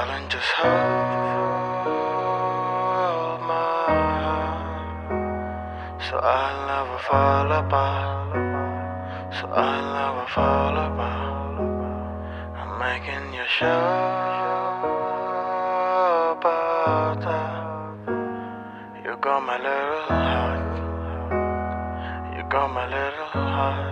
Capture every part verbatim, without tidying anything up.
darling, just hold my hand, so I'll never fall apart, so I'll never fall apart. I'm making you sure about that. You got my little heart, you got my little heart.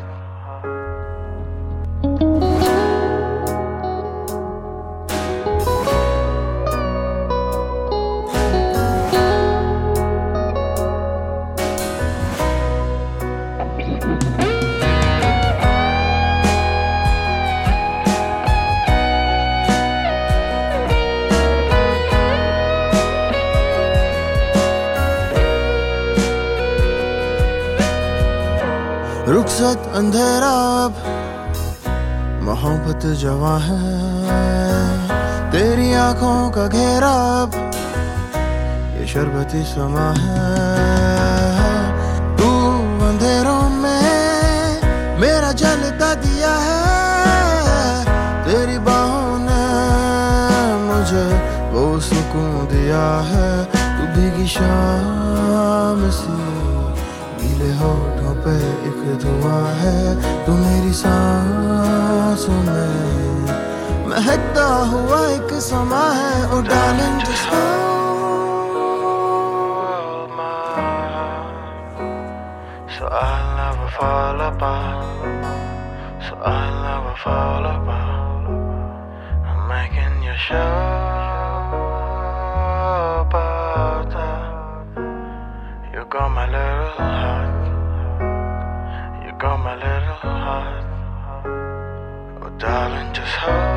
रुखसत अंधेरा अब मोहब्बत जवां है, तेरी आंखों का घेरा अब ये शरबती समा है। तू अंधेरों में मेरा जलता दिया है, तेरी बाहों ने मुझे वो सुकून दिया है। तू भीगी शाम सी गीले होठों पे एक दुआ है, तू मेरी सांसों में महकता हुआ एक समा है। Oh darling just hold my hand, so I'll never fall apart, so I'll never fall apart. I'm making you sure about that. You got my little heart, you got my little heart. Oh darling, just hold